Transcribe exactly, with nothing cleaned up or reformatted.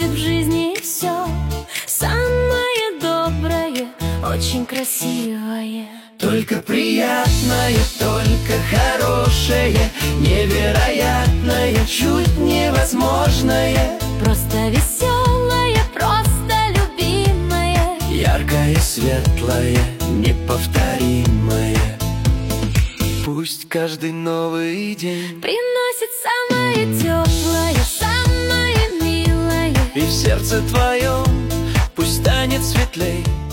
будет в жизни все самое доброе, очень красивое. Только приятное, только хорошее, невероятное, чуть невозможное. Просто веселое, просто любимое, яркое, светлое, неповторимое. Пусть каждый новый день приносит самое теплое, самое милое, и в сердце твоем пусть станет светлей